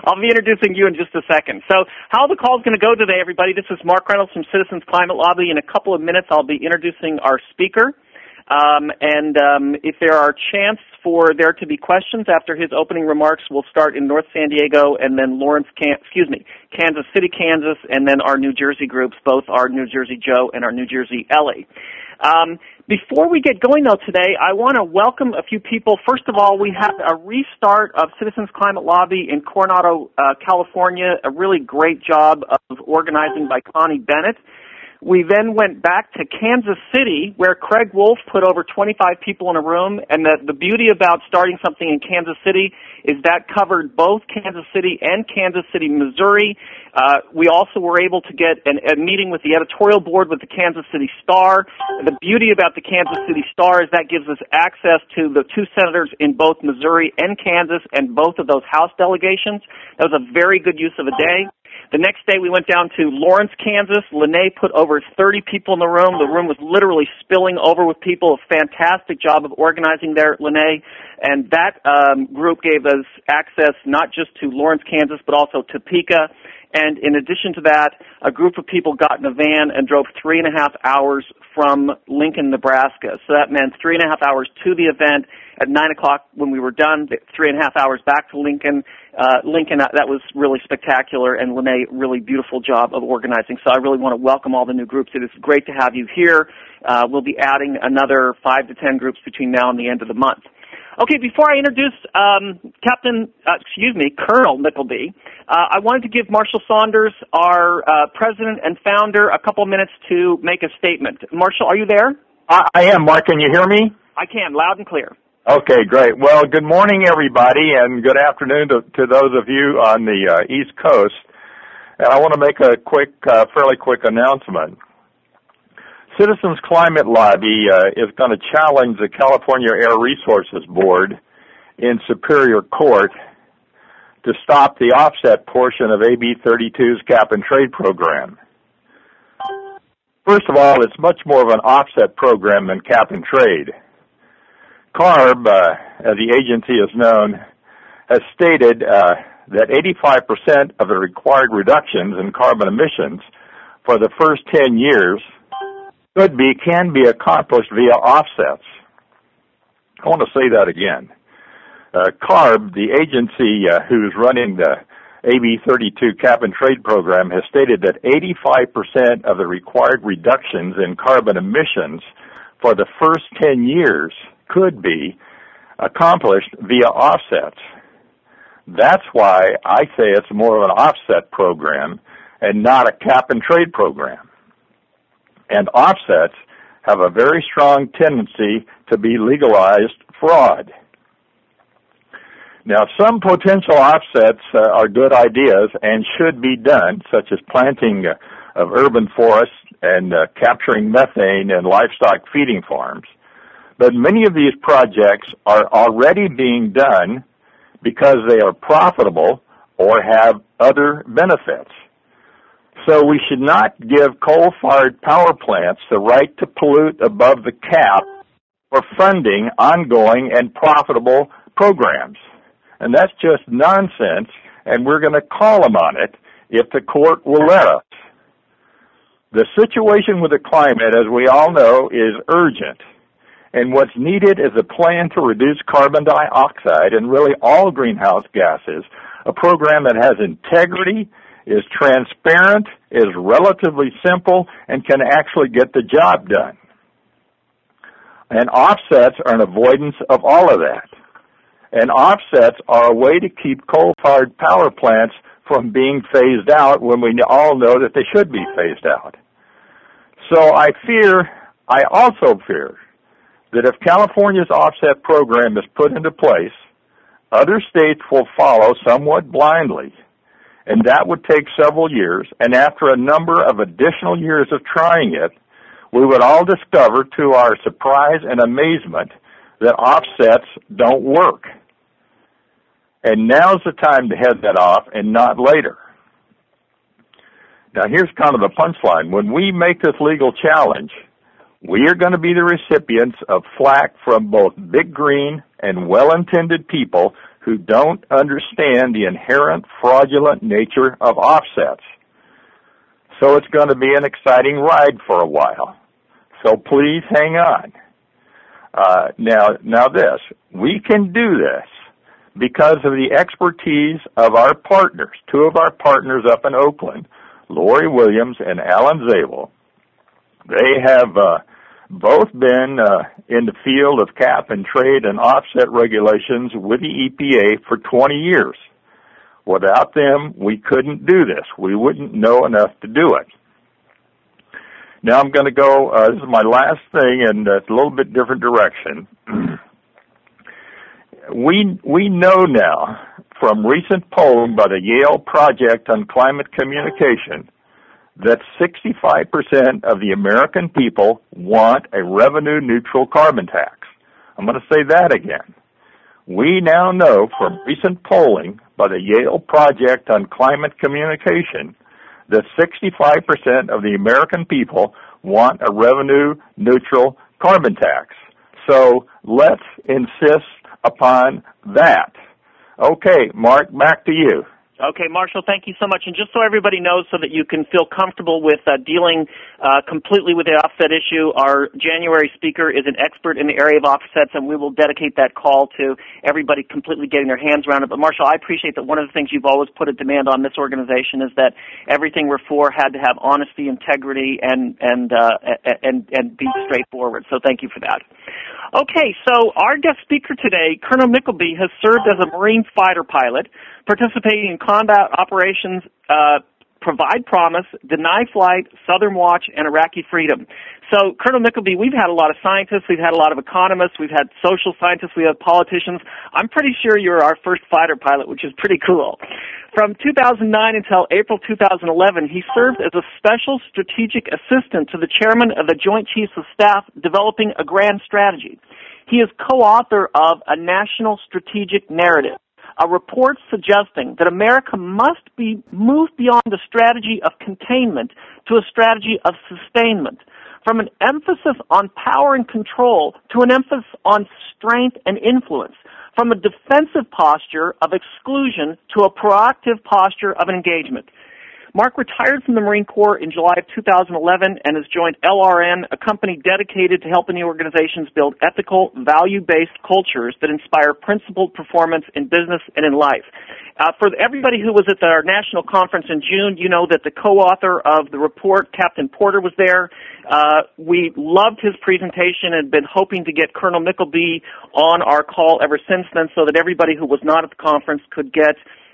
I'll be introducing you in just a second. So how the call is going to go today, everybody, this is Mark Reynolds from Citizens Climate Lobby. In a couple of minutes, I'll be introducing our speaker. If there are chance for there to be questions after his opening remarks, we'll start in North San Diego and then Kansas City, Kansas, and then our New Jersey groups, both our New Jersey Joe and our New Jersey Ellie. Before we get going, though, today, I want to welcome a few people. First of all, we have a restart of Citizens Climate Lobby in Coronado, California, a really great job of organizing by Connie Bennett. We then went back to Kansas City, where Craig Wolf put over 25 people in a room, and the beauty about starting something in Kansas City is that covered both Kansas City and Kansas City, Missouri. We also were able to get a meeting with the editorial board with the Kansas City Star. The beauty about the Kansas City Star is that gives us access to the two senators in both Missouri and Kansas and both of those House delegations. That was a very good use of a day. The next day, we went down to Lawrence, Kansas. Lene put over 30 people in the room. The room was literally spilling over with people. A fantastic job of organizing there, Lene. And that group gave us access not just to Lawrence, Kansas, but also Topeka. And in addition to that, a group of people got in a van and drove 3.5 hours from Lincoln, Nebraska. So that meant 3.5 hours to the event. At 9 o'clock when we were done, 3.5 hours back to Lincoln. That was really spectacular, and Lene, really beautiful job of organizing. So I really want to welcome all the new groups. It is great to have you here. We'll be adding another 5 to 10 groups between now and the end of the month. Okay, before I introduce Colonel Nickleby, I wanted to give Marshall Saunders, our president and founder, a couple minutes to make a statement. Marshall, are you there? I am, Mark. Can you hear me? I can, loud and clear. Okay, great. Well, good morning, everybody, and good afternoon to those of you on the East Coast. And I want to make a fairly quick announcement. Citizens Climate Lobby is going to challenge the California Air Resources Board in Superior Court to stop the offset portion of AB 32's cap-and-trade program. First of all, it's much more of an offset program than cap-and-trade. CARB, as the agency is known, has stated that 85% of the required reductions in carbon emissions for the first 10 years can be accomplished via offsets. I want to say that again. CARB, the agency who's running the AB 32 cap-and-trade program, has stated that 85% of the required reductions in carbon emissions for the first 10 years could be accomplished via offsets. That's why I say it's more of an offset program and not a cap-and-trade program. And offsets have a very strong tendency to be legalized fraud. Now, some potential offsets are good ideas and should be done, such as planting of urban forests and capturing methane in livestock feeding farms. But many of these projects are already being done because they are profitable or have other benefits. So we should not give coal-fired power plants the right to pollute above the cap for funding ongoing and profitable programs. And that's just nonsense, and we're going to call them on it if the court will let us. The situation with the climate, as we all know, is urgent. And what's needed is a plan to reduce carbon dioxide and really all greenhouse gases, a program that has integrity, is transparent, is relatively simple, and can actually get the job done. And offsets are an avoidance of all of that. And offsets are a way to keep coal-fired power plants from being phased out when we all know that they should be phased out. So I also fear, that if California's offset program is put into place, other states will follow somewhat blindly, and that would take several years, and after a number of additional years of trying it, we would all discover to our surprise and amazement that offsets don't work. And now's the time to head that off and not later. Now here's kind of the punchline. When we make this legal challenge, we are going to be the recipients of flack from both big green and well-intended people who don't understand the inherent fraudulent nature of offsets. So it's going to be an exciting ride for a while. So please hang on. Now this, we can do this because of the expertise of our partners, two of our partners up in Oakland, Lori Williams and Alan Zabel. They have both been in the field of cap and trade and offset regulations with the EPA for 20 years. Without them, we couldn't do this. We wouldn't know enough to do it. Now I'm going to go, this is my last thing, and it's a little bit different direction. We know now from recent polling by the Yale Project on Climate Communication that 65% of the American people want a revenue-neutral carbon tax. I'm going to say that again. We now know from recent polling by the Yale Project on Climate Communication that 65% of the American people want a revenue-neutral carbon tax. So let's insist upon that. Okay, Mark, back to you. Okay, Marshall, thank you so much. And just so everybody knows, so that you can feel comfortable with dealing completely with the offset issue, our January speaker is an expert in the area of offsets, and we will dedicate that call to everybody completely getting their hands around it. But, Marshall, I appreciate that one of the things you've always put a demand on this organization is that everything we're for had to have honesty, integrity, and be straightforward. So thank you for that. Okay, so our guest speaker today, Colonel Mickleby, has served as a Marine fighter pilot, participating in combat operations, Provide Promise, Deny Flight, Southern Watch, and Iraqi Freedom. So, Colonel Mickleby, we've had a lot of scientists, we've had a lot of economists, we've had social scientists, we have politicians. I'm pretty sure you're our first fighter pilot, which is pretty cool. From 2009 until April 2011, he served as a special strategic assistant to the chairman of the Joint Chiefs of Staff, developing a grand strategy. He is co-author of A National Strategic Narrative, a report suggesting that America must be moved beyond a strategy of containment to a strategy of sustainment, from an emphasis on power and control to an emphasis on strength and influence, from a defensive posture of exclusion to a proactive posture of engagement. Mark retired from the Marine Corps in July of 2011 and has joined LRN, a company dedicated to helping the organizations build ethical, value-based cultures that inspire principled performance in business and in life. For everybody who was at our national conference in June, you know that the co-author of the report, Captain Porter, was there. We loved his presentation and had been hoping to get Colonel Mickleby on our call ever since then, so that everybody who was not at the conference could get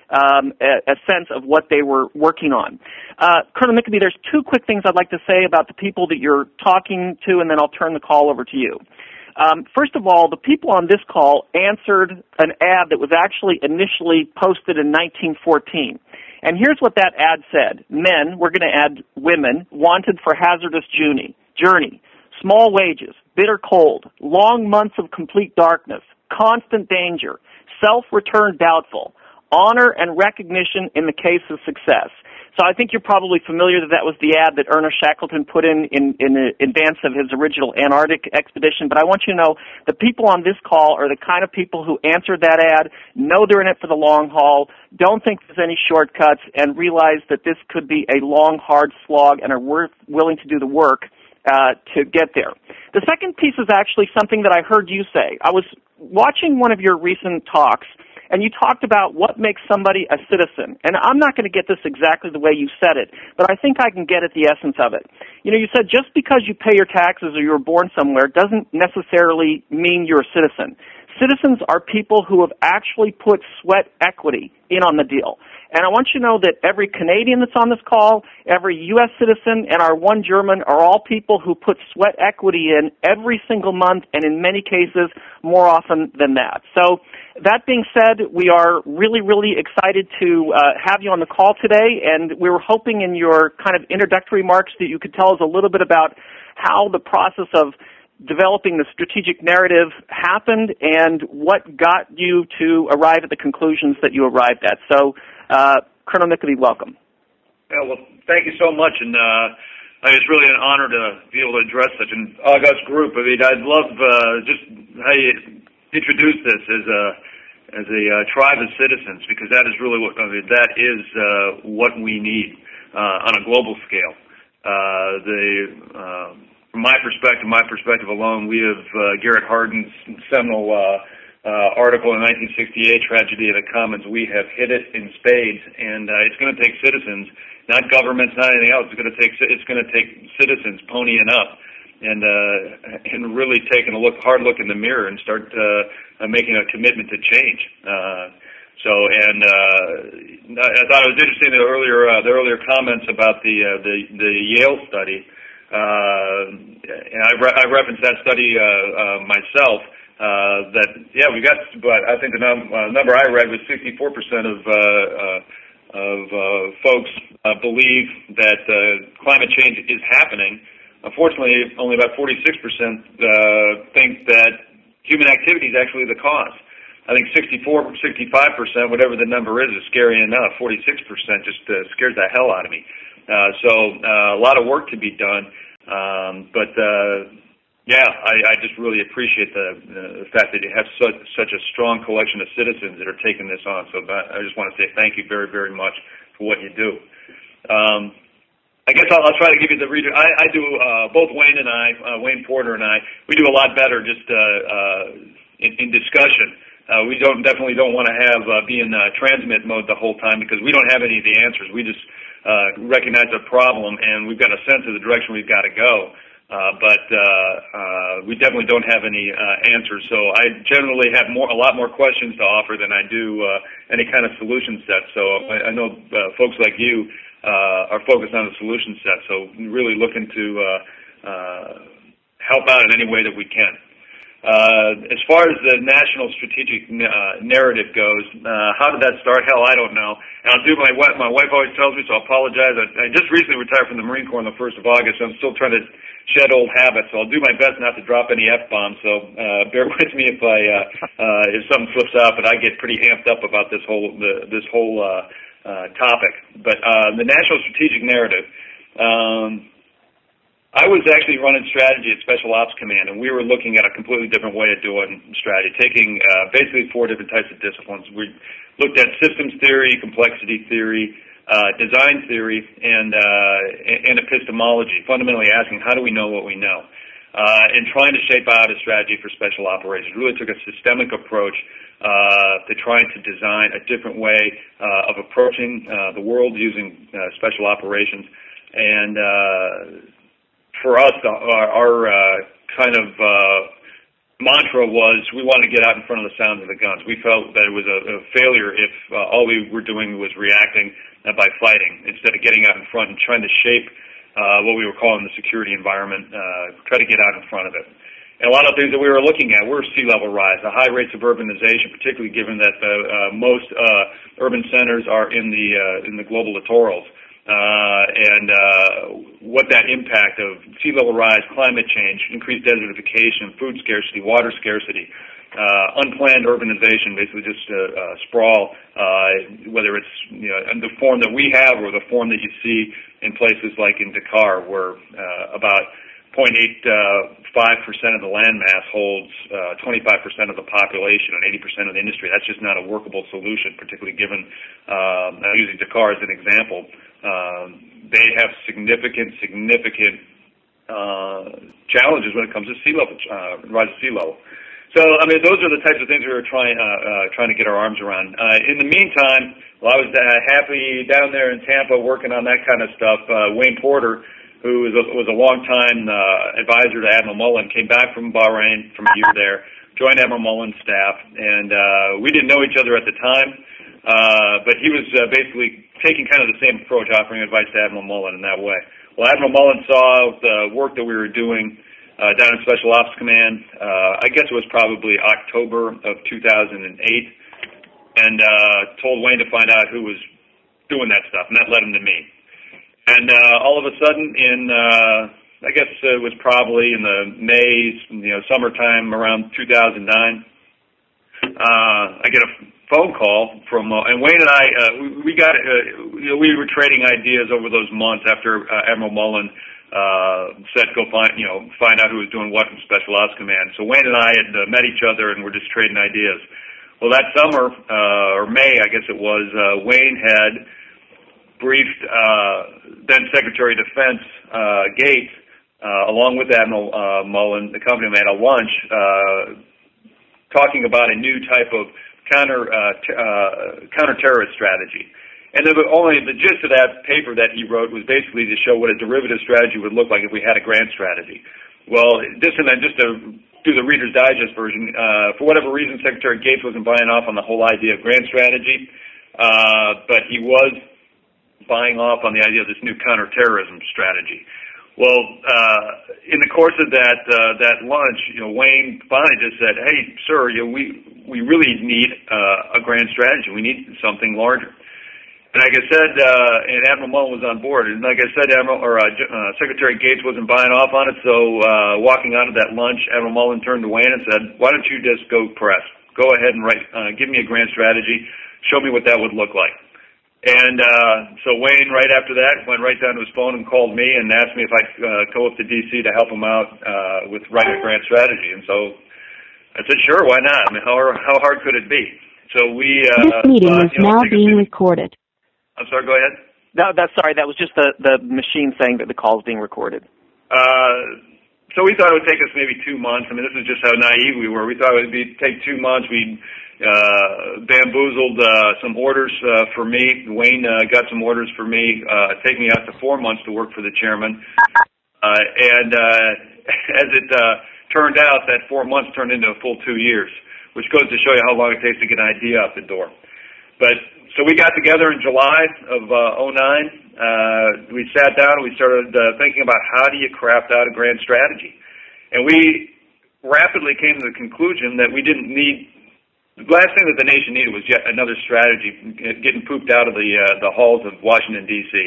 a sense of what they were working on. Colonel Mickleby, there's two quick things I'd like to say about the people that you're talking to, and then I'll turn the call over to you. First of all, the people on this call answered an ad that was actually initially posted in 1914. And here's what that ad said. Men, we're going to add women, wanted for hazardous journey, small wages, bitter cold, long months of complete darkness, constant danger, self-return doubtful, honor and recognition in the case of success. So I think you're probably familiar that was the ad that Ernest Shackleton put in advance of his original Antarctic expedition. But I want you to know the people on this call are the kind of people who answered that ad, know they're in it for the long haul, don't think there's any shortcuts, and realize that this could be a long, hard slog and are willing to do the work to get there. The second piece is actually something that I heard you say. I was watching one of your recent talks, and you talked about what makes somebody a citizen. And I'm not going to get this exactly the way you said it, but I think I can get at the essence of it. You know, you said just because you pay your taxes or you were born somewhere doesn't necessarily mean you're a citizen. Citizens are people who have actually put sweat equity in on the deal. And I want you to know that every Canadian that's on this call, every U.S. citizen, and our one German are all people who put sweat equity in every single month, and in many cases more often than that. So that being said, we are really, really excited to have you on the call today, and we were hoping in your kind of introductory remarks that you could tell us a little bit about how the process of developing the strategic narrative happened and what got you to arrive at the conclusions that you arrived at. So, Colonel Mickleby, welcome. Yeah, well, thank you so much, and it's really an honor to be able to address such an august group. I mean, I'd love just how you introduced this as tribe of citizens, because that is really what we need on a global scale. From my perspective alone, we have Garrett Hardin's seminal article in 1968, Tragedy of the Commons. We have hit it in spades, and it's going to take citizens, not governments, not anything else. It's going to take citizens ponying up and really taking a hard look in the mirror and start making a commitment to change. I thought it was interesting the earlier comments about the Yale study. And I referenced that study myself. But I think the number I read was 64% of folks believe that climate change is happening. Unfortunately, only about 46% think that human activity is actually the cause. I think 64, 65%, whatever the number is scary enough. 46% just scares the hell out of me. A lot of work to be done. I just really appreciate the fact that you have such a strong collection of citizens that are taking this on. So I just want to say thank you very, very much for what you do. I guess I'll try to give you the reader. I do, both Wayne and I, Wayne Porter and I, we do a lot better just in discussion. We definitely don't want to be in transmit mode the whole time, because we don't have any of the answers. We just recognize a problem, and we've got a sense of the direction we've got to go. We definitely don't have any answers. So I generally have a lot more questions to offer than I do any kind of solution set. So I know folks like you are focused on the solution set. So really looking to help out in any way that we can. As far as the national strategic narrative goes, how did that start? Hell, I don't know. And I'll do my wife always tells me, so I apologize. I just recently retired from the Marine Corps on the 1st of August, so I'm still trying to shed old habits. So I'll do my best not to drop any F-bombs. So bear with me if something slips out. But I get pretty amped up about this whole topic. But the national strategic narrative. I was actually running strategy at Special Ops Command, and we were looking at a completely different way of doing strategy, taking basically 4 different types of disciplines. We looked at systems theory, complexity theory, design theory, and epistemology, fundamentally asking how do we know what we know, and trying to shape out a strategy for special operations. Really took a systemic approach to trying to design a different way of approaching the world using special operations. And for us, our kind of mantra was we wanted to get out in front of the sounds of the guns. We felt that it was a failure if all we were doing was reacting by fighting, instead of getting out in front and trying to shape what we were calling the security environment, try to get out in front of it. And a lot of things that we were looking at were sea level rise, the high rates of urbanization, particularly given that most urban centers are in the global littorals. What that impact of sea level rise, climate change, increased desertification, food scarcity, water scarcity, unplanned urbanization, basically just sprawl, whether it's in the form that we have or the form that you see in places like in Dakar, where about 0.85% of the landmass holds 25% of the population and 80% of the industry. That's just not a workable solution, particularly given, using Dakar as an example, they have significant challenges when it comes to sea level, rise of sea level. So, I mean, those are the types of things we were trying to get our arms around. In the meantime, while I was happy down there in Tampa working on that kind of stuff, Wayne Porter, who was a long-time advisor to Admiral Mullen, came back from Bahrain from a year there, joined Admiral Mullen's staff, and we didn't know each other at the time, but he was basically taking kind of the same approach, offering advice to Admiral Mullen in that way. Well, Admiral Mullen saw the work that we were doing down in Special Ops Command, I guess it was probably October of 2008, and told Wayne to find out who was doing that stuff, and that led him to me. And all of a sudden, I guess it was probably in the summertime around 2009, I get a phone call from, and Wayne and I, we were trading ideas over those months after Admiral Mullen said go find out who was doing what in Special Ops Command. So Wayne and I had met each other and were just trading ideas. Well, that summer, or May, I guess it was, Wayne had briefed then Secretary of Defense Gates, along with Admiral Mullen, the company made a lunch talking about a new type of counter-terrorist strategy. And the gist of that paper that he wrote was basically to show what a derivative strategy would look like if we had a grand strategy. Well, just to do the Reader's Digest version, for whatever reason, Secretary Gates wasn't buying off on the whole idea of grand strategy, but he was buying off on the idea of this new counterterrorism strategy. Well, in the course of that lunch, Wayne finally just said, "Hey, sir, we really need a grand strategy. We need something larger." And like I said, and Admiral Mullen was on board. And like I said, Secretary Gates wasn't buying off on it. So walking out of that lunch, Admiral Mullen turned to Wayne and said, "Why don't you just go press? Go ahead and give me a grand strategy. Show me what that would look like." And so Wayne, right after that, went right down to his phone and called me and asked me if I'd go up to D.C. to help him out with writing a grand strategy. And so I said, "Sure, why not? I mean, how hard could it be?" So we. This meeting is now being recorded. I'm sorry, go ahead. No, that was just the machine saying that the call is being recorded. So we thought it would take us maybe 2 months. I mean, this is just how naive we were. We thought it would take 2 months. We bamboozled some orders for me. Wayne got some orders for me, take me out to 4 months to work for the chairman. And as it turned out, that 4 months turned into a full 2 years, which goes to show you how long it takes to get an idea out the door. So we got together in July of 2009. We sat down and we started thinking about how do you craft out a grand strategy. And we rapidly came to the conclusion that we didn't need, the last thing that the nation needed was yet another strategy getting pooped out of the halls of Washington, D.C.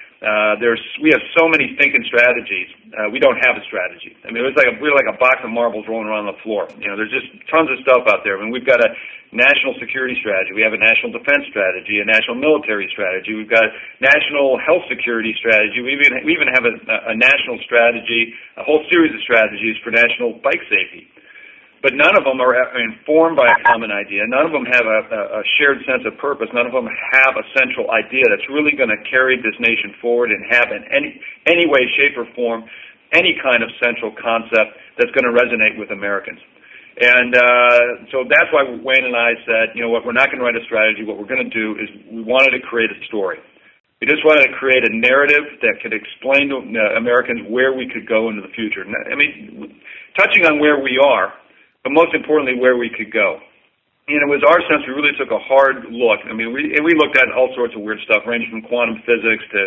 We have so many thinking strategies. We don't have a strategy. I mean, we're like a box of marbles rolling around the floor. There's just tons of stuff out there. I mean, we've got a national security strategy. We have a national defense strategy, a national military strategy. We've got a national health security strategy. We even have a national strategy, a whole series of strategies for national bike safety. But none of them are informed by a common idea. None of them have a shared sense of purpose. None of them have a central idea that's really going to carry this nation forward and have in any way, shape, or form any kind of central concept that's going to resonate with Americans. And so that's why Wayne and I said, you know what, we're not going to write a strategy. What we're going to do is we wanted to create a story. We just wanted to create a narrative that could explain to Americans where we could go into the future. I mean, touching on where we are, but most importantly, where we could go. And it was our sense we really took a hard look. I mean, we looked at all sorts of weird stuff, ranging from quantum physics to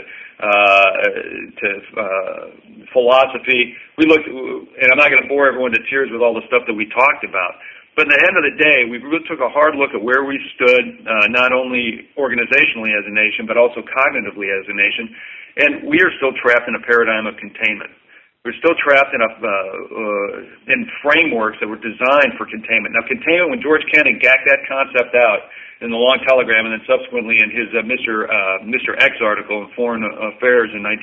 philosophy. We looked, and I'm not going to bore everyone to tears with all the stuff that we talked about. But at the end of the day, we really took a hard look at where we stood, not only organizationally as a nation, but also cognitively as a nation. And we are still trapped in a paradigm of containment. We're still trapped in frameworks that were designed for containment. Now, containment, when George Kennan gacked that concept out in the Long Telegram and then subsequently in his Mr. X article in Foreign Affairs in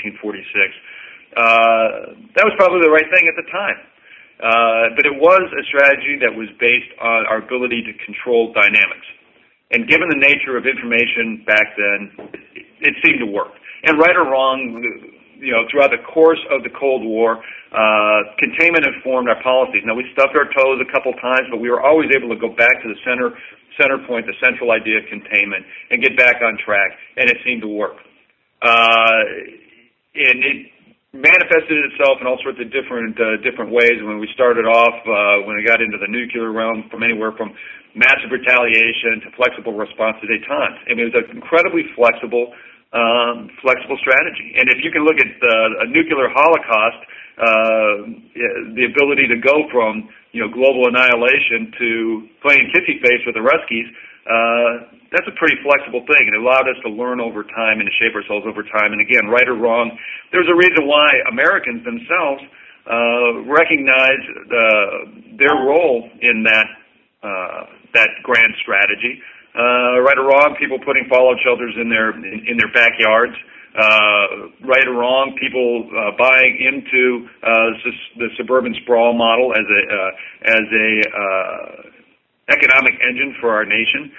1946, that was probably the right thing at the time. But it was a strategy that was based on our ability to control dynamics. And given the nature of information back then, it seemed to work. And right or wrong, throughout the course of the Cold War, containment informed our policies. Now, we stubbed our toes a couple times, but we were always able to go back to the center point, the central idea of containment, and get back on track, and it seemed to work. And it manifested itself in all sorts of different ways. When we started off, when we got into the nuclear realm, from anywhere from massive retaliation to flexible response to détente. I mean, it was an incredibly flexible strategy. And if you can look at a nuclear holocaust, the ability to go from global annihilation to playing kissy face with the Ruskies, that's a pretty flexible thing. And it allowed us to learn over time and to shape ourselves over time. And again, right or wrong, there's a reason why Americans themselves recognize their role in that grand strategy. Right or wrong, people putting fallout shelters in their backyards. Right or wrong, people buying into the suburban sprawl model as economic engine for our nation,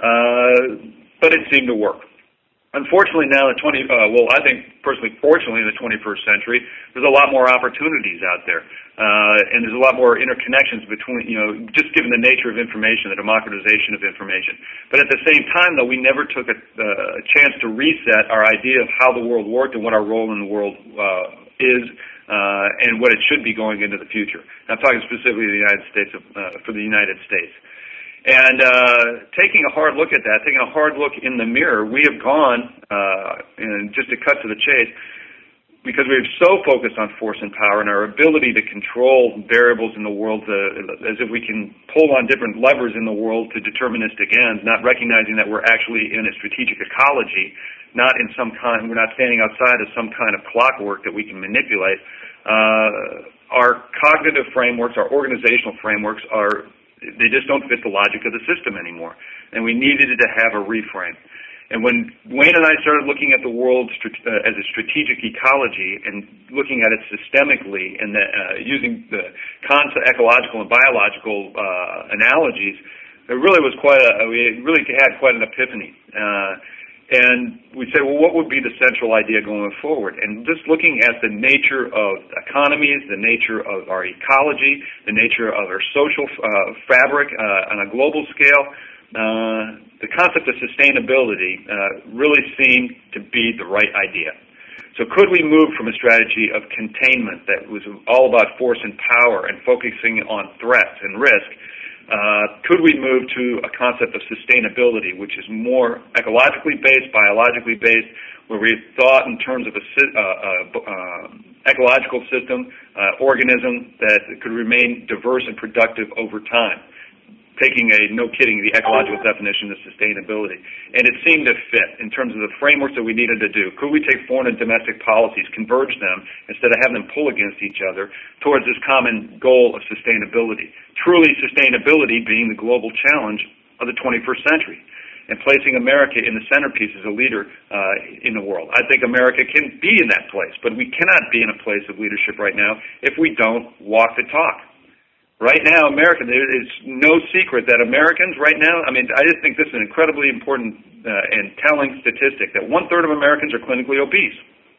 but it seemed to work. Unfortunately, now I think personally, fortunately, in the 21st century, there's a lot more opportunities out there, and there's a lot more interconnections between, just given the nature of information, the democratization of information. But at the same time, though, we never took a chance to reset our idea of how the world worked and what our role in the world is, and what it should be going into the future. I'm talking specifically the United States for the United States. And taking a hard look at that, taking a hard look in the mirror, we have gone, and just to cut to the chase, because we're so focused on force and power and our ability to control variables in the world, as if we can pull on different levers in the world to deterministic ends, not recognizing that we're actually in a strategic ecology, we're not standing outside of some kind of clockwork that we can manipulate. Our cognitive frameworks, our organizational frameworks they just don't fit the logic of the system anymore. And we needed to have a reframe. And when Wayne and I started looking at the world as a strategic ecology and looking at it systemically and using the concept, ecological and biological analogies, we really had quite an epiphany. And we said, well, what would be the central idea going forward? And just looking at the nature of economies, the nature of our ecology, the nature of our social fabric on a global scale, the concept of sustainability really seemed to be the right idea. So could we move from a strategy of containment that was all about force and power and focusing on threats and risk? Could we move to a concept of sustainability, which is more ecologically based, biologically based, where we thought in terms of a ecological system, organism that could remain diverse and productive over time, taking the ecological definition of sustainability. And it seemed to fit in terms of the frameworks that we needed to do. Could we take foreign and domestic policies, converge them, instead of having them pull against each other, towards this common goal of sustainability? Truly sustainability being the global challenge of the 21st century, and placing America in the centerpiece as a leader in the world. I think America can be in that place, but we cannot be in a place of leadership right now if we don't walk the talk. Right now, America, there is no secret that Americans right now, I just think this is an incredibly important and telling statistic, that 1/3 of Americans are clinically obese.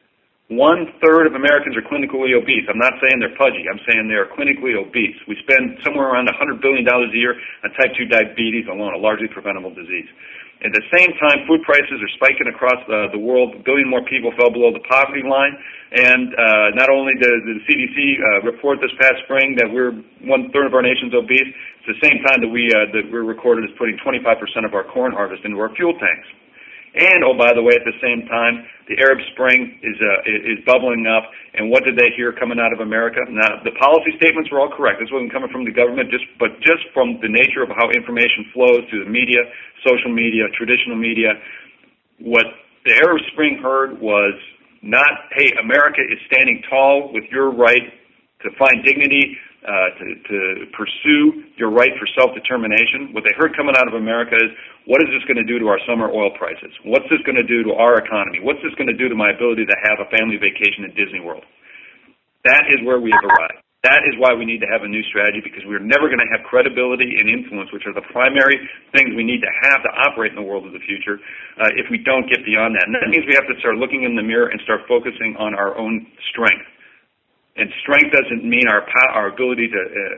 1/3 of Americans are clinically obese. I'm not saying they're pudgy. I'm saying they're clinically obese. We spend somewhere around $100 billion a year on type 2 diabetes alone, a largely preventable disease. At the same time, food prices are spiking across the world. 1 billion more people fell below the poverty line. And not only did the CDC report this past spring that we're 1/3 of our nation's obese, it's the same time that we're recorded as putting 25% of our corn harvest into our fuel tanks. And, oh, by the way, at the same time, the Arab Spring is bubbling up. And what did they hear coming out of America? Now, the policy statements were all correct. This wasn't coming from the government, but just from the nature of how information flows through the media, social media, traditional media. What the Arab Spring heard was not, hey, America is standing tall with your right to find dignity, to pursue your right for self-determination. What they heard coming out of America is, what is this going to do to our summer oil prices? What's this going to do to our economy? What's this going to do to my ability to have a family vacation in Disney World? That is where we have arrived. That is why we need to have a new strategy, because we're never going to have credibility and influence, which are the primary things we need to have to operate in the world of the future, if we don't get beyond that. And that means we have to start looking in the mirror and start focusing on our own strength. And strength doesn't mean our ability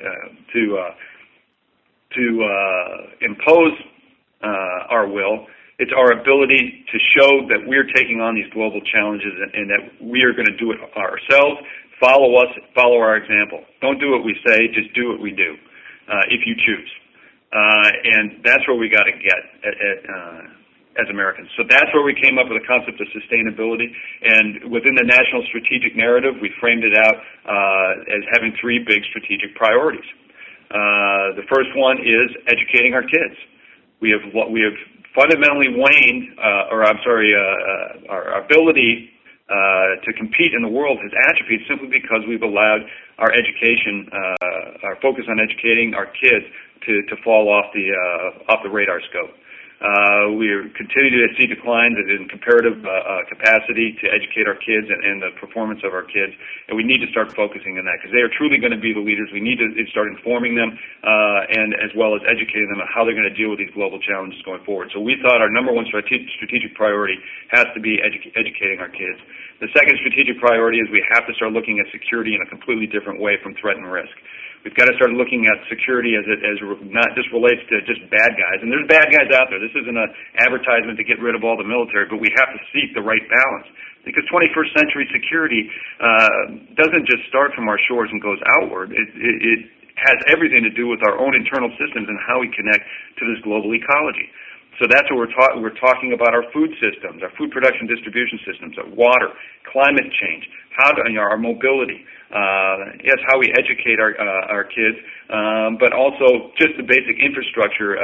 to impose our will. It's our ability to show that we're taking on these global challenges and that we are going to do it ourselves. Follow us, follow our example. Don't do what we say, just do what we do, if you choose. And that's where we got to get as Americans. So that's where we came up with the concept of sustainability. And within the national strategic narrative, we framed it out as having 3 big strategic priorities. The first one is educating our kids. We have fundamentally waned, our ability to compete in the world has atrophied simply because we've allowed our education, our focus on educating our kids to fall off the radar scope. We continue to see declines in comparative capacity to educate our kids and the performance of our kids, and we need to start focusing on that because they are truly going to be the leaders. We need to start informing them and as well as educating them on how they're going to deal with these global challenges going forward. So we thought our number one strategic priority has to be educating our kids. The second strategic priority is we have to start looking at security in a completely different way from threat and risk. We've got to start looking at security as not just relates to just bad guys. And there's bad guys out there. This isn't an advertisement to get rid of all the military, but we have to seek the right balance. Because 21st century security doesn't just start from our shores and goes outward. It has everything to do with our own internal systems and how we connect to this global ecology. So that's what we're talking about: our food systems, our food production distribution systems, our water, climate change, our mobility, yes, how we educate our kids, but also just the basic infrastructure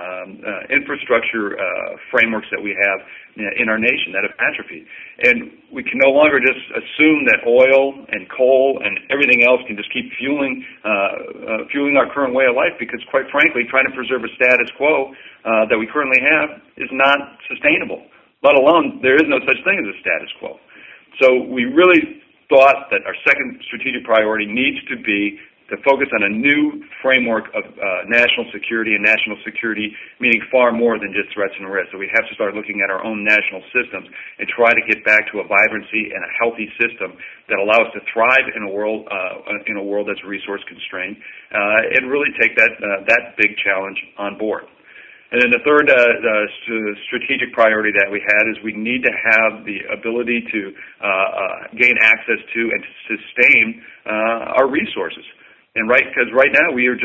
frameworks that we have in our nation that have atrophied. And we can no longer just assume that oil and coal and everything else can just keep fueling our current way of life, because quite frankly, trying to preserve a status quo that we currently have is not sustainable, let alone there is no such thing as a status quo. So we really thought that our second strategic priority needs to be to focus on a new framework of national security, and national security meaning far more than just threats and risks. So we have to start looking at our own national systems and try to get back to a vibrancy and a healthy system that allows us to thrive in a world that's resource constrained, and really take that big challenge on board. And then the third strategic priority that we had is we need to have the ability to gain access to and to sustain our resources. And because right now we have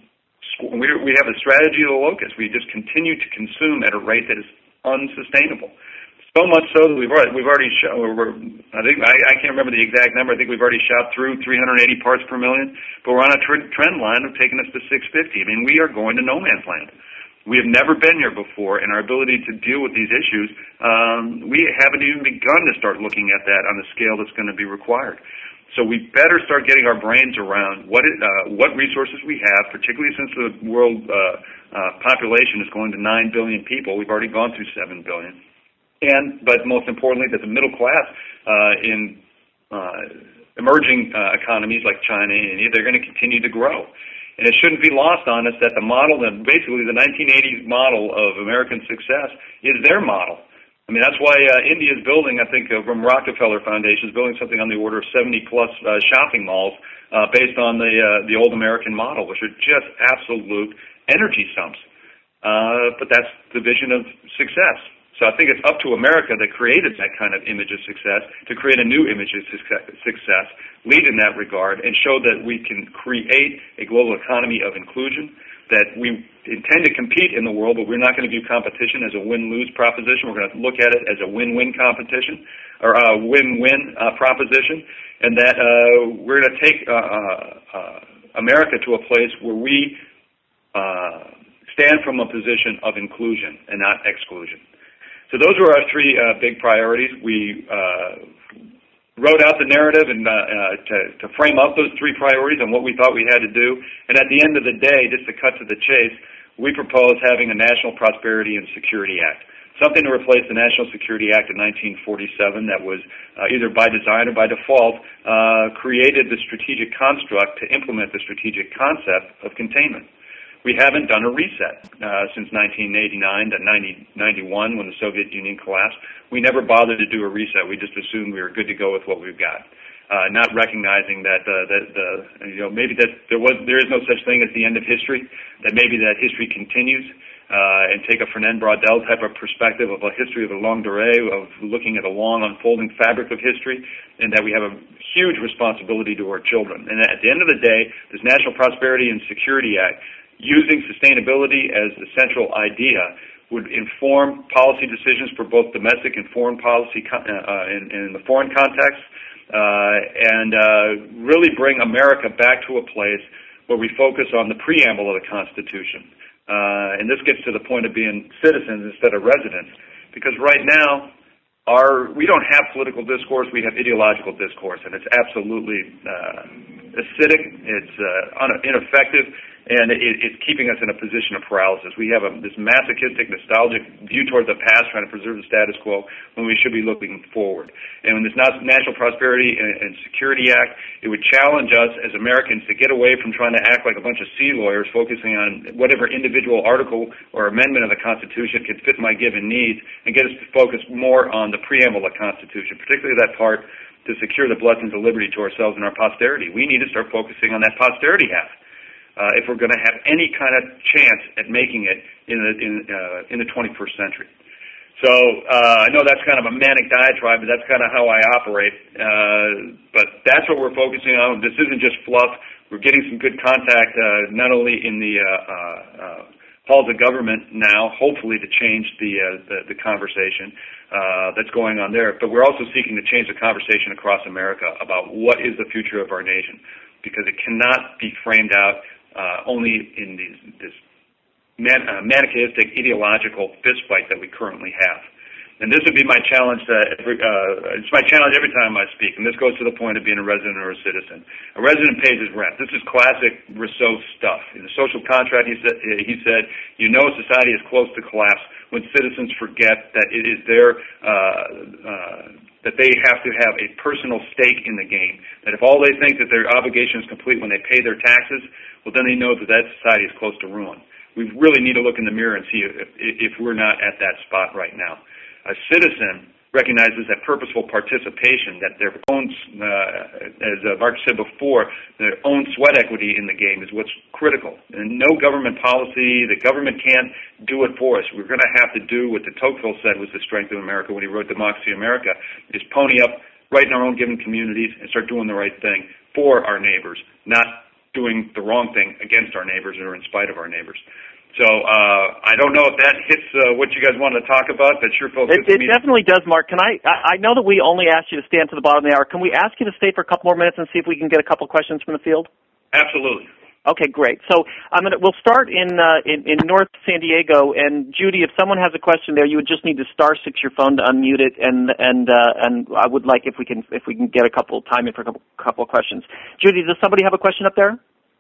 a strategy of the locust. We just continue to consume at a rate that is unsustainable. So much so that we've already shot. I can't remember the exact number. I think we've already shot through 380 parts per million, but we're on a trend line of taking us to 650. I mean, we are going to no man's land. We have never been here before, and our ability to deal with these issues, we haven't even begun to start looking at that on the scale that's going to be required. So we better start getting our brains around what resources we have, particularly since the world population is going to 9 billion people. We've already gone through 7 billion. But most importantly, that the middle class in emerging economies like China and India, they're going to continue to grow. And it shouldn't be lost on us that the model, that basically the 1980s model of American success, is their model. I mean, that's why India is building, I think, from Rockefeller Foundation, is building something on the order of 70-plus shopping malls based on the old American model, which are just absolute energy sumps. But that's the vision of success. So I think it's up to America that created that kind of image of success to create a new image of success, lead in that regard, and show that we can create a global economy of inclusion, that we intend to compete in the world, but we're not going to view competition as a win-lose proposition. We're going to look at it as a win-win competition, or a win-win proposition, and that we're going to take America to a place where we stand from a position of inclusion and not exclusion. So those were our three big priorities. We wrote out the narrative and to frame up those three priorities and what we thought we had to do. And at the end of the day, just to cut to the chase, we proposed having a National Prosperity and Security Act, something to replace the National Security Act of 1947 that was either by design or by default created the strategic construct to implement the strategic concept of containment. We haven't done a reset since 1989 to 1991 when the Soviet Union collapsed. We never bothered to do a reset. We just assumed we were good to go with what we've got, not recognizing that maybe that there is no such thing as the end of history. That maybe that history continues, and take a Fernand Braudel type of perspective of a history of a longue durée, of looking at a long unfolding fabric of history, and that we have a huge responsibility to our children. And at the end of the day, this National Prosperity and Security Act, using sustainability as the central idea, would inform policy decisions for both domestic and foreign policy in the foreign context, and really bring America back to a place where we focus on the preamble of the Constitution. And this gets to the point of being citizens instead of residents, because right now we don't have political discourse, we have ideological discourse, and it's absolutely acidic, it's ineffective, And it's keeping us in a position of paralysis. We have this masochistic, nostalgic view toward the past, trying to preserve the status quo, when we should be looking forward. And in this National Prosperity and Security Act, it would challenge us as Americans to get away from trying to act like a bunch of sea lawyers, focusing on whatever individual article or amendment of the Constitution could fit my given needs, and get us to focus more on the preamble of the Constitution, particularly that part to secure the blessings of liberty to ourselves and our posterity. We need to start focusing on that posterity half. If we're going to have any kind of chance at making it in the 21st century. So I know that's kind of a manic diatribe, but that's kind of how I operate. But that's what we're focusing on. This isn't just fluff. We're getting some good contact, not only in the halls of government now, hopefully to change the conversation that's going on there, but we're also seeking to change the conversation across America about what is the future of our nation, because it cannot be framed out only in this manichaeistic ideological fistfight that we currently have. And this would be my challenge it's my challenge every time I speak, and this goes to the point of being a resident or a citizen. A resident pays his rent. This is classic Rousseau stuff. In the social contract, he said, you know society is close to collapse when citizens forget that it is that they have to have a personal stake in the game. That if all they think that their obligation is complete when they pay their taxes, well, then they know that society is close to ruin. We really need to look in the mirror and see if we're not at that spot right now. A citizen recognizes that purposeful participation, that their own, as Mark said before, their own sweat equity in the game is what's critical. And no government policy, the government can't do it for us. We're going to have to do what de Tocqueville said was the strength of America when he wrote Democracy in America, is pony up right in our own given communities and start doing the right thing for our neighbors, not doing the wrong thing against our neighbors or in spite of our neighbors. So I don't know if that hits what you guys wanted to talk about, but sure feels good to me. It definitely does, Mark. I know that we only asked you to stand to the bottom of the hour. Can we ask you to stay for a couple more minutes and see if we can get a couple questions from the field? Absolutely. Okay, great. So we'll start in North San Diego, and Judy, if someone has a question there, you would just need to *6 your phone to unmute it, and I would like if we can get a couple time in for a couple of questions. Judy, does somebody have a question up there?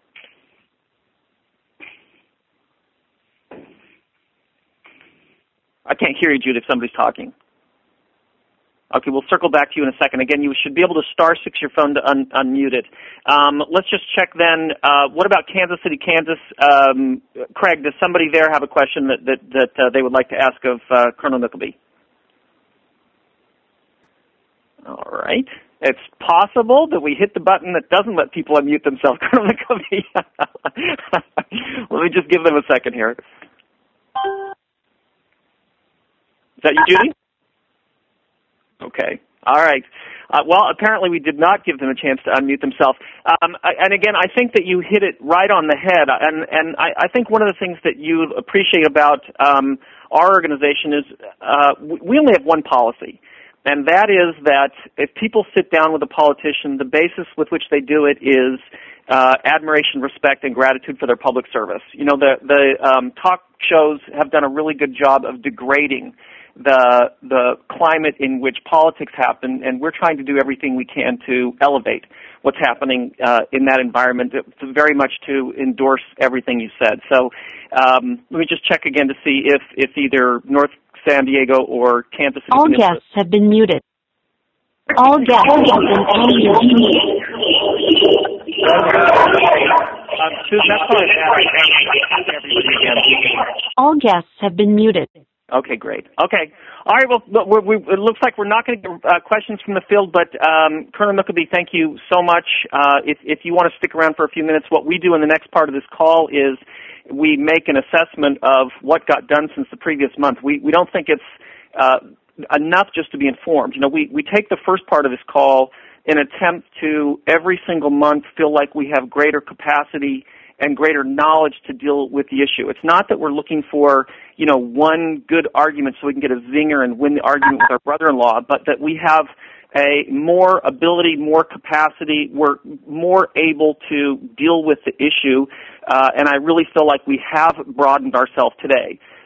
I can't hear you, Judy, if somebody's talking. Okay, we'll circle back to you in a second. Again, you should be able to *6 your phone to unmute it. Let's just check then. What about Kansas City, Kansas? Craig, does somebody there have a question that they would like to ask of Colonel Nickleby? All right. It's possible that we hit the button that doesn't let people unmute themselves, Colonel Nickleby. Let me just give them a second here. Is that you, Judy? Okay. All right. Well, apparently we did not give them a chance to unmute themselves. And again, I think that you hit it right on the head. And I think one of the things that you appreciate about our organization is we only have one policy. And that is that if people sit down with a politician, the basis with which they do it is admiration, respect, and gratitude for their public service. You know, the talk shows have done a really good job of degrading the climate in which politics happen, and we're trying to do everything we can to elevate what's happening in that environment, very much to endorse everything you said. So let me just check again to see if either North San Diego or Kansas City. All guests have been muted. All guests have been unmuted. All guests have been muted. Okay, great. Okay. All right, well, it looks like we're not going to get questions from the field, but Colonel Nickleby, thank you so much. If you want to stick around for a few minutes, what we do in the next part of this call is we make an assessment of what got done since the previous month. We don't think it's enough just to be informed. You know, we take the first part of this call in an attempt to every single month feel like we have greater capacity and greater knowledge to deal with the issue. It's not that we're looking for, you know, one good argument so we can get a zinger and win the argument with our brother-in-law, but that we have a more ability, more capacity, we're more able to deal with the issue, and I really feel like we have broadened ourselves today.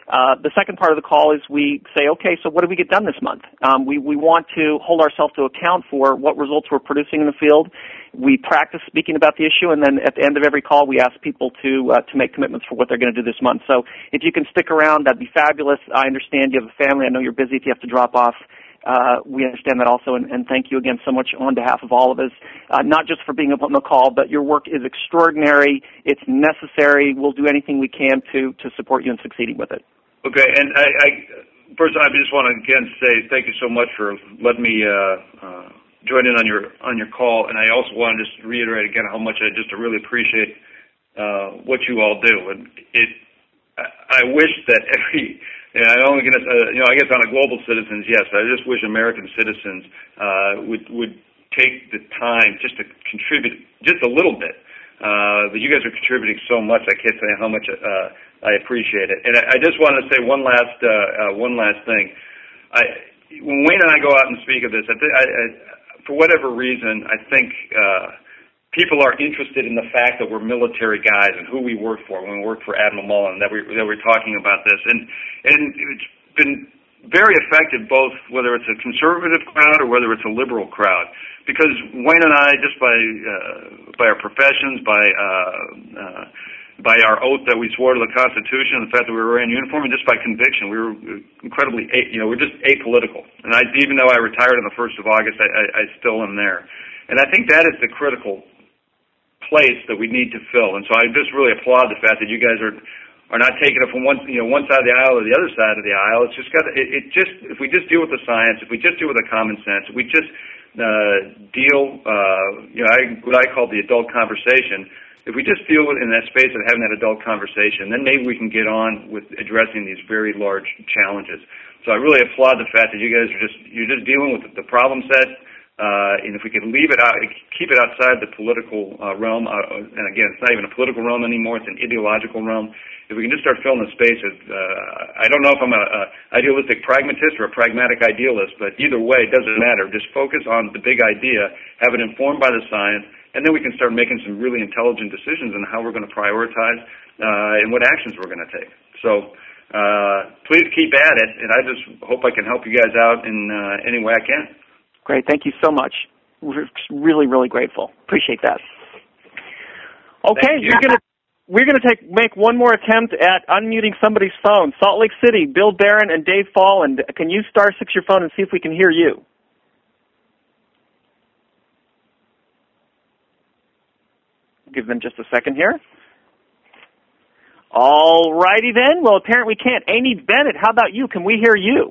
The second part of the call is we say, okay, so what did we get done this month? We want to hold ourselves to account for what results we're producing in the field. We practice speaking about the issue, and then at the end of every call, we ask people to make commitments for what they're going to do this month. So if you can stick around, that'd be fabulous. I understand you have a family. I know you're busy if you have to drop off. We understand that also, and thank you again so much on behalf of all of us, not just for being up on the call, but your work is extraordinary. It's necessary. We'll do anything we can to support you in succeeding with it. Okay, and first I just want to again say thank you so much for letting me join in on your call, and I also want to just reiterate again how much I just really appreciate what you all do, and I wish that every. And I only going to, I guess on a global citizens, yes. I just wish American citizens would take the time just to contribute just a little bit. But you guys are contributing so much. I can't say how much I appreciate it. And I just wanted to say one last thing. When Wayne and I go out and speak of this, for whatever reason, I think people are interested in the fact that we're military guys and who we work for when we work for Admiral Mullen, that we're talking about this. And it's been very effective, both whether it's a conservative crowd or whether it's a liberal crowd. Because Wayne and I, just by our professions, by our oath that we swore to the Constitution, the fact that we were wearing uniform, and just by conviction, we were incredibly, we're just apolitical. And even though I retired on the 1st of August, I still am there. And I think that is the critical place that we need to fill. And so I just really applaud the fact that you guys are not taking it from one side of the aisle or the other side of the aisle. It's just if we just deal with the science, if we just deal with the common sense, if we just deal, what I call the adult conversation. If we just deal with in that space of having that adult conversation, then maybe we can get on with addressing these very large challenges. So I really applaud the fact that you guys you're just dealing with the problem set. And if we could leave it out, keep it outside the political realm, and again, it's not even a political realm anymore, it's an ideological realm. If we can just start filling the space of, I don't know if I'm an idealistic pragmatist or a pragmatic idealist, but either way, it doesn't matter. Just focus on the big idea, have it informed by the science, and then we can start making some really intelligent decisions on how we're going to prioritize and what actions we're going to take. So please keep at it, and I just hope I can help you guys out in any way I can. Great. Thank you so much. We're really, really grateful. Appreciate that. Okay, we're gonna make one more attempt at unmuting somebody's phone. Salt Lake City, Bill Barron and Dave Folland. Can you *6 your phone and see if we can hear you? Give them just a second here. All righty then. Well, apparently we can't. Amy Bennett, how about you? Can we hear you?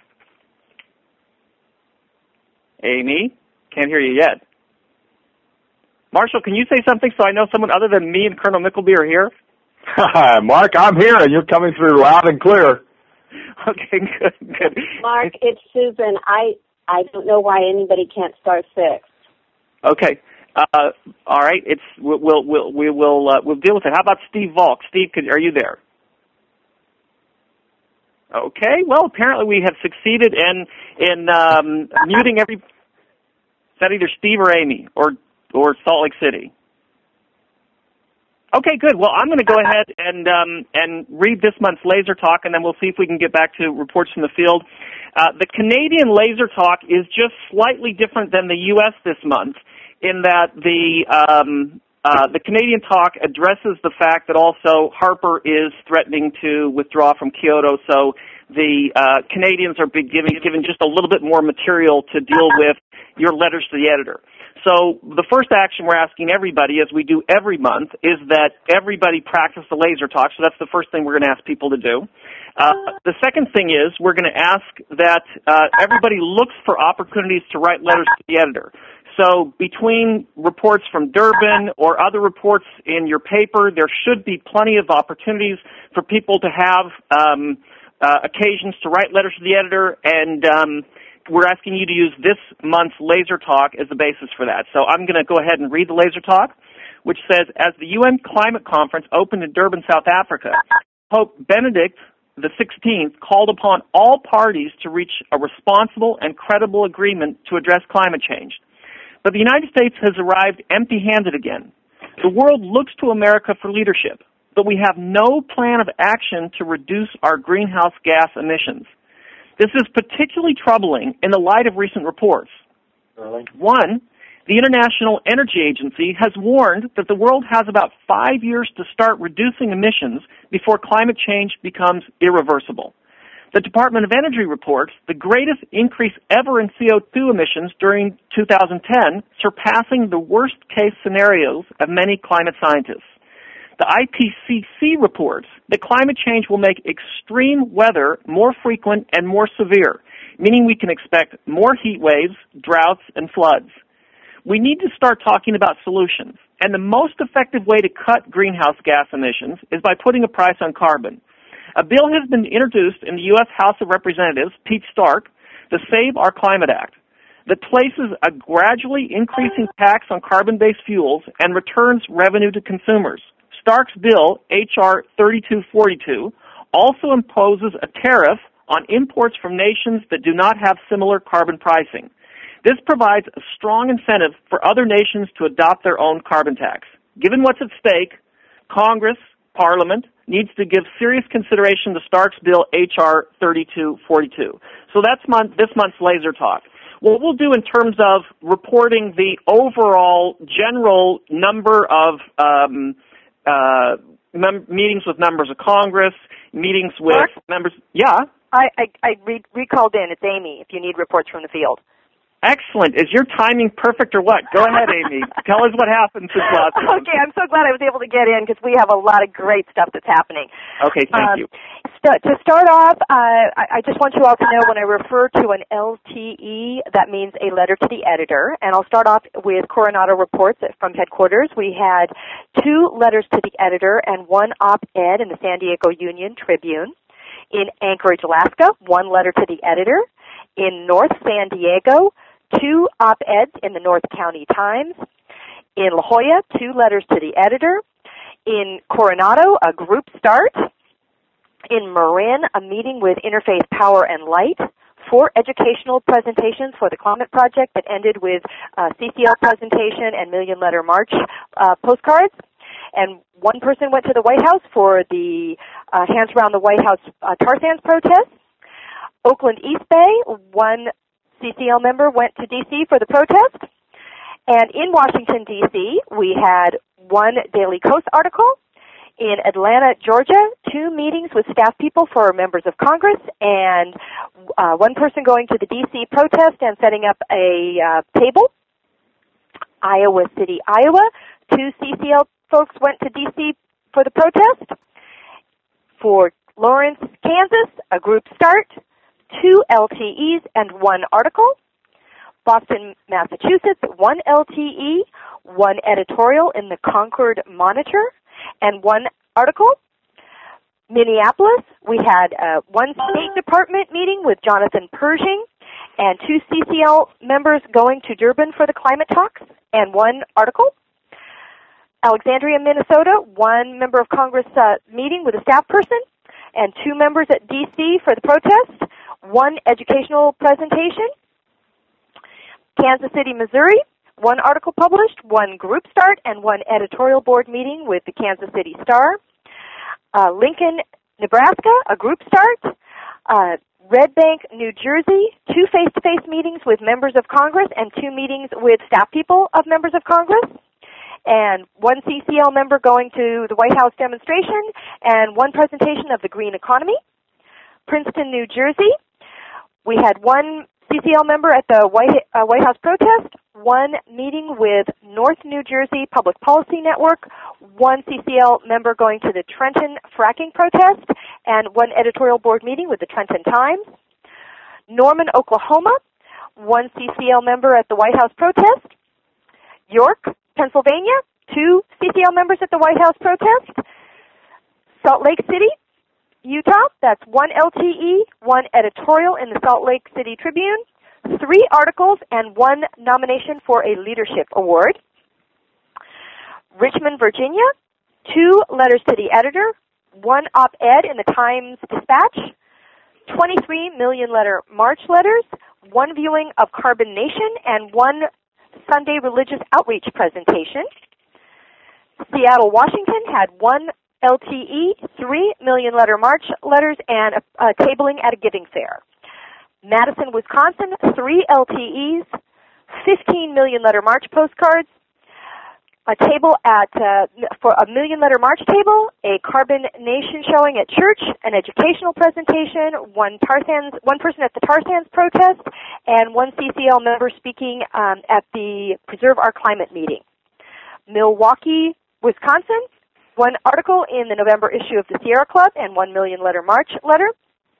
Amy, can't hear you yet. Marshall, can you say something so I know someone other than me and Colonel Mickleby are here? Mark, I'm here, and you're coming through loud and clear. Okay, good. Mark, it's Susan. I don't know why anybody can't *6. Okay. All right. We'll deal with it. How about Steve Volk? Steve, are you there? Okay, well, apparently we have succeeded in muting every. Is that either Steve or Amy or Salt Lake City? Okay, good. Well, I'm going to go ahead and read this month's Laser Talk, and then we'll see if we can get back to reports from the field. The Canadian Laser Talk is just slightly different than the U.S. this month, in that the Canadian talk addresses the fact that also Harper is threatening to withdraw from Kyoto, so the Canadians are given just a little bit more material to deal with your letters to the editor. So the first action we're asking everybody, as we do every month, is that everybody practice the Laser Talk, so that's the first thing we're going to ask people to do. The second thing is we're going to ask that everybody looks for opportunities to write letters to the editor. So between reports from Durban or other reports in your paper, there should be plenty of opportunities for people to have occasions to write letters to the editor, and we're asking you to use this month's Laser Talk as the basis for that. So I'm going to go ahead and read the Laser Talk, which says, as the UN Climate Conference opened in Durban, South Africa, Pope Benedict XVI called upon all parties to reach a responsible and credible agreement to address climate change. But the United States has arrived empty-handed again. The world looks to America for leadership, but we have no plan of action to reduce our greenhouse gas emissions. This is particularly troubling in the light of recent reports. One, the International Energy Agency has warned that the world has about 5 years to start reducing emissions before climate change becomes irreversible. The Department of Energy reports the greatest increase ever in CO2 emissions during 2010, surpassing the worst-case scenarios of many climate scientists. The IPCC reports that climate change will make extreme weather more frequent and more severe, meaning we can expect more heat waves, droughts, and floods. We need to start talking about solutions, and the most effective way to cut greenhouse gas emissions is by putting a price on carbon. A bill has been introduced in the U.S. House of Representatives, Pete Stark, the Save Our Climate Act, that places a gradually increasing tax on carbon-based fuels and returns revenue to consumers. Stark's bill, H.R. 3242, also imposes a tariff on imports from nations that do not have similar carbon pricing. This provides a strong incentive for other nations to adopt their own carbon tax. Given what's at stake, Congress, Parliament, needs to give serious consideration to Stark's bill, H.R. 3242. So that's this month's Laser Talk. What we'll do in terms of reporting the overall general number of meetings with members of Congress, meetings with Mark? members. Yeah? I recalled in. It's Amy, if you need reports from the field. Excellent. Is your timing perfect or what? Go ahead, Amy. Tell us what happened since last month. Okay, I'm so glad I was able to get in because we have a lot of great stuff that's happening. Okay, thank you. To start off, I just want you all to know when I refer to an LTE, that means a letter to the editor. And I'll start off with Coronado reports from headquarters. We had 2 letters to the editor and 1 op-ed in the San Diego Union Tribune. In Anchorage, Alaska, 1 letter to the editor. In North San Diego, 2 op-eds in the North County Times. In La Jolla, 2 letters to the editor. In Coronado, a group start. In Marin, a meeting with Interfaith Power and Light. 4 educational presentations for the Climate Project that ended with a CCL presentation and Million Letter March postcards. And 1 person went to the White House for the Hands Around the White House tar sands protest. Oakland East Bay, 1 CCL member went to D.C. for the protest. And in Washington, D.C., we had 1 Daily Kos article. In Atlanta, Georgia, 2 meetings with staff people for members of Congress, and 1 person going to the D.C. protest and setting up a table. Iowa City, Iowa, 2 CCL folks went to D.C. for the protest. For Lawrence, Kansas, a group start. 2 LTEs and 1 article. Boston, Massachusetts, 1 LTE, 1 editorial in the Concord Monitor, and 1 article. Minneapolis, we had 1 State Department meeting with Jonathan Pershing, and 2 CCL members going to Durban for the climate talks, and 1 article. Alexandria, Minnesota, 1 member of Congress meeting with a staff person, and 2 members at D.C. for the protest. 1 educational presentation. Kansas City, Missouri, 1 article published, 1 group start, and 1 editorial board meeting with the Kansas City Star. Lincoln, Nebraska, a group start. Red Bank, New Jersey, 2 face-to-face meetings with members of Congress and 2 meetings with staff people of members of Congress. And 1 CCL member going to the White House demonstration and 1 presentation of the green economy. Princeton, New Jersey, we had 1 CCL member at the White House protest, 1 meeting with North New Jersey Public Policy Network, 1 CCL member going to the Trenton fracking protest, and 1 editorial board meeting with the Trenton Times. Norman, Oklahoma, 1 CCL member at the White House protest. York, Pennsylvania, 2 CCL members at the White House protest. Salt Lake City, Utah, that's 1 LTE, 1 editorial in the Salt Lake City Tribune, 3 articles, and 1 nomination for a leadership award. Richmond, Virginia, 2 letters to the editor, 1 op-ed in the Times Dispatch, 23 Million Letter March letters, 1 viewing of Carbon Nation, and 1 Sunday religious outreach presentation. Seattle, Washington had 1 LTE, 3 million letter March letters, and tabling at a giving fair. Madison, Wisconsin, 3 LTEs, 15 million letter March postcards, a table for a million letter March table, a Carbon Nation showing at church, an educational presentation, one person at the Tar Sands protest, and one CCL member speaking at the Preserve Our Climate meeting. Milwaukee, Wisconsin, 1 article in the November issue of the Sierra Club and 1 million letter March letter.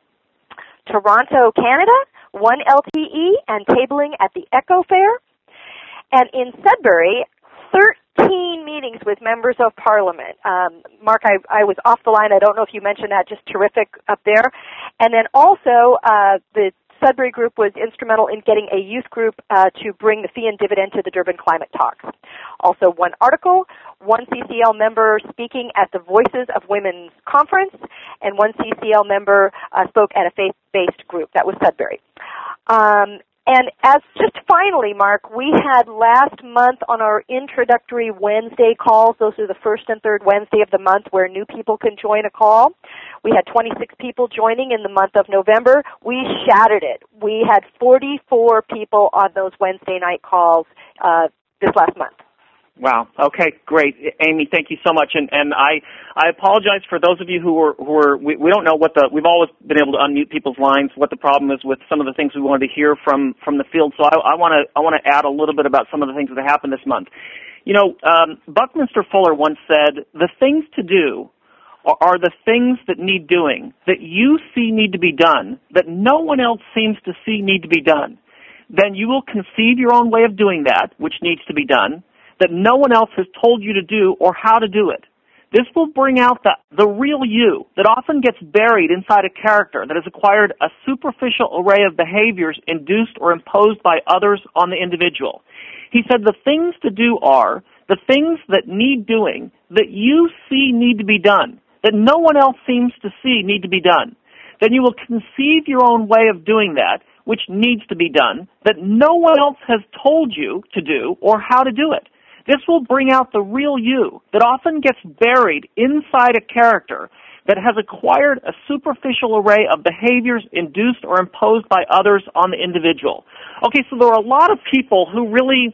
Toronto, Canada, 1 LTE and tabling at the Echo Fair. And in Sudbury, 13 meetings with members of Parliament. Mark, I was off the line. I don't know if you mentioned that. Just terrific up there. And then also the Sudbury group was instrumental in getting a youth group to bring the fee and dividend to the Durban Climate Talks. Also 1 article, 1 CCL member speaking at the Voices of Women's Conference, and 1 CCL member spoke at a faith-based group. That was Sudbury. And as just finally, Mark, we had last month on our introductory Wednesday calls, those are the first and third Wednesday of the month where new people can join a call. We had 26 people joining in the month of November. We shattered it. We had 44 people on those Wednesday night calls this last month. Wow. Okay, great. Amy, thank you so much. And I apologize for those of you who were we don't know we've always been able to unmute people's lines, what the problem is with some of the things we wanted to hear from the field. So I want to add a little bit about some of the things that happened this month. You know, Buckminster Fuller once said, the things to do are the things that need doing, that you see need to be done, that no one else seems to see need to be done. Then you will conceive your own way of doing that, which needs to be done, that no one else has told you to do or how to do it. This will bring out the real you that often gets buried inside a character that has acquired a superficial array of behaviors induced or imposed by others on the individual. He said the things to do are the things that need doing, that you see need to be done, that no one else seems to see need to be done. Then you will conceive your own way of doing that, which needs to be done, that no one else has told you to do or how to do it. This will bring out the real you that often gets buried inside a character that has acquired a superficial array of behaviors induced or imposed by others on the individual. Okay, so there are a lot of people who really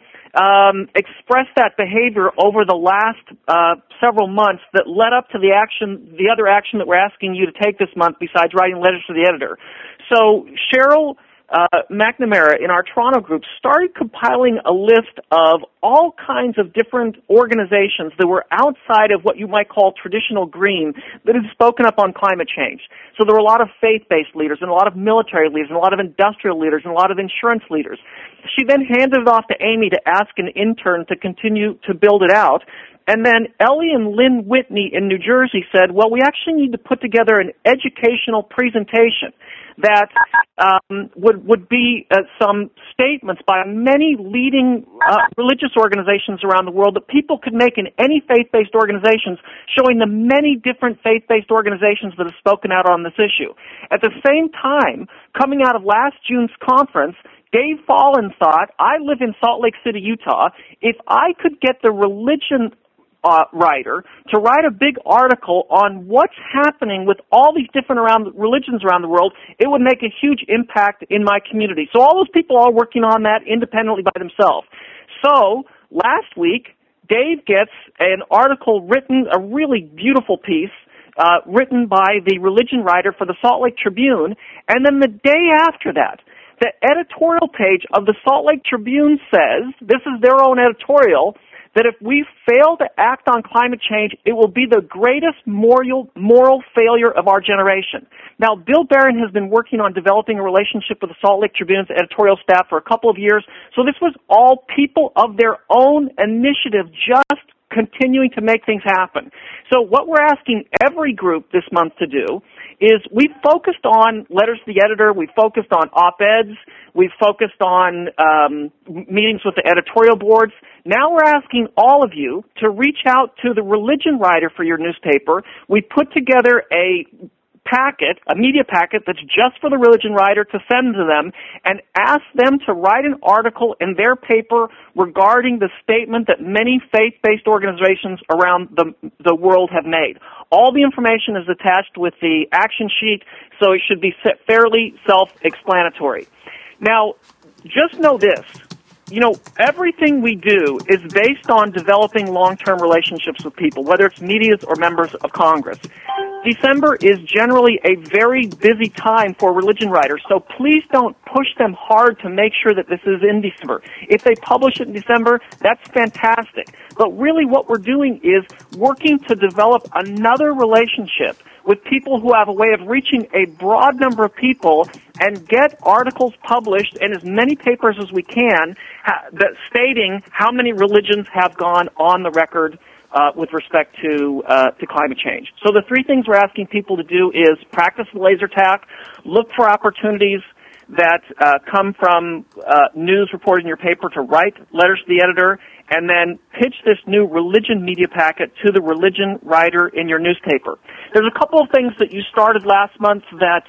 expressed that behavior over the last several months that led up to the other action that we're asking you to take this month besides writing letters to the editor. So Cheryl McNamara in our Toronto group started compiling a list of all kinds of different organizations that were outside of what you might call traditional green that had spoken up on climate change. So there were a lot of faith-based leaders and a lot of military leaders and a lot of industrial leaders and a lot of insurance leaders. She then handed it off to Amy to ask an intern to continue to build it out. And then Ellie and Lynn Whitney in New Jersey said, well, we actually need to put together an educational presentation that would be some statements by many leading religious organizations around the world that people could make in any faith-based organizations, showing the many different faith-based organizations that have spoken out on this issue. At the same time, coming out of last June's conference, Dave Fallon thought, I live in Salt Lake City, Utah, if I could get the religion writer to write a big article on what's happening with all these different religions around the world, it would make a huge impact in my community. So all those people are working on that independently by themselves. So last week, Dave gets an article written, a really beautiful piece, written by the religion writer for the Salt Lake Tribune, and then the day after that, the editorial page of the Salt Lake Tribune says, this is their own editorial, that if we fail to act on climate change, it will be the greatest moral failure of our generation. Now, Bill Barron has been working on developing a relationship with the Salt Lake Tribune's editorial staff for a couple of years, so this was all people of their own initiative just continuing to make things happen. So what we're asking every group this month to do is we focused on letters to the editor, we focused on op-eds, we focused on meetings with the editorial boards. Now we're asking all of you to reach out to the religion writer for your newspaper. We put together a packet, a media packet that's just for the religion writer to send to them, and ask them to write an article in their paper regarding the statement that many faith-based organizations around the world have made. All the information is attached with the action sheet, so it should be fairly self-explanatory. Now, just know this. You know, everything we do is based on developing long-term relationships with people, whether it's medias or members of Congress. December is generally a very busy time for religion writers, so please don't push them hard to make sure that this is in December. If they publish it in December, that's fantastic. But really what we're doing is working to develop another relationship with people who have a way of reaching a broad number of people and get articles published in as many papers as we can that stating how many religions have gone on the record with respect to climate change. So the three things we're asking people to do is practice the laser tack, look for opportunities that come from news reported in your paper to write letters to the editor, and then pitch this new religion media packet to the religion writer in your newspaper. There's a couple of things that you started last month that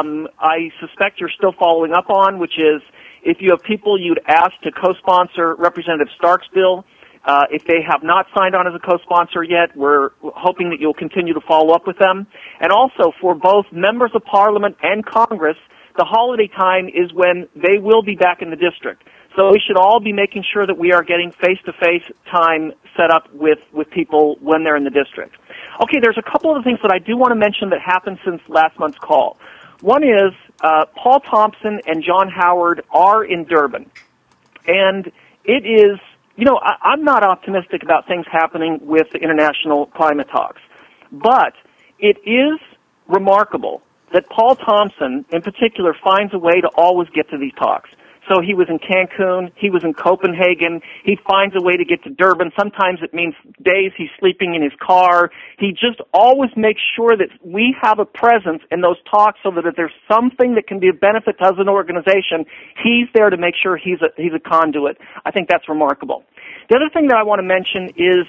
I suspect you're still following up on, which is if you have people you'd ask to co-sponsor Representative Stark's bill. If they have not signed on as a co-sponsor yet, we're hoping that you'll continue to follow up with them. And also for both members of Parliament and Congress, the holiday time is when they will be back in the district. So we should all be making sure that we are getting face-to-face time set up with people when they're in the district. Okay, there's a couple of things that I do want to mention that happened since last month's call. One is Paul Thompson and John Howard are in Durban. And it is, you know, I'm not optimistic about things happening with the international climate talks. But it is remarkable that Paul Thompson, in particular, finds a way to always get to these talks. So he was in Cancun, he was in Copenhagen, he finds a way to get to Durban. Sometimes it means days he's sleeping in his car. He just always makes sure that we have a presence in those talks so that if there's something that can be of benefit to us as an organization, he's there to make sure he's a conduit. I think that's remarkable. The other thing that I want to mention is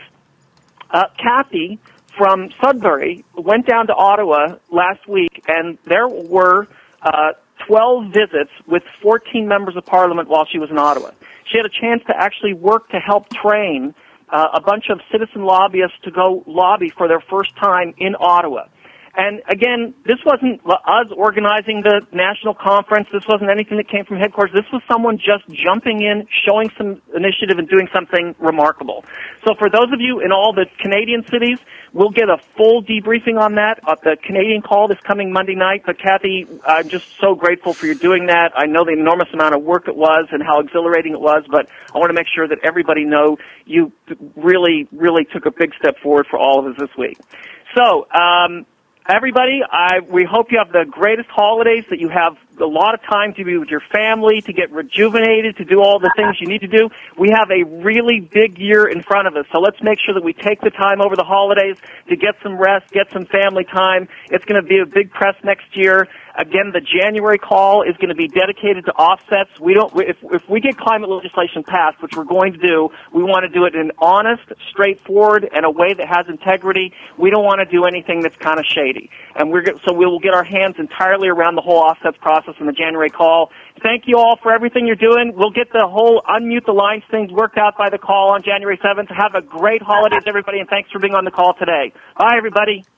Kathy from Sudbury went down to Ottawa last week, and there were 12 visits with 14 members of Parliament while she was in Ottawa. She had a chance to actually work to help train a bunch of citizen lobbyists to go lobby for their first time in Ottawa. And again, this wasn't us organizing the national conference. This wasn't anything that came from headquarters. This was someone just jumping in, showing some initiative, and doing something remarkable. So for those of you in all the Canadian cities, we'll get a full debriefing on that at the Canadian call this coming Monday night. But Kathy, I'm just so grateful for you doing that. I know the enormous amount of work it was and how exhilarating it was, but I want to make sure that everybody know you really, really took a big step forward for all of us this week. So, everybody, we hope you have the greatest holidays, that you have a lot of time to be with your family, to get rejuvenated, to do all the things you need to do. We have a really big year in front of us, so let's make sure that we take the time over the holidays to get some rest, get some family time. It's going to be a big press next year. Again, the January call is going to be dedicated to offsets. If we get climate legislation passed, which we're going to do, we want to do it in honest, straightforward, and a way that has integrity. We don't want to do anything that's kind of shady. And so we will get our hands entirely around the whole offsets process in the January call. Thank you all for everything you're doing. We'll get the whole unmute the lines things worked out by the call on January 7th. Have a great holidays, everybody, and thanks for being on the call today. Bye, everybody.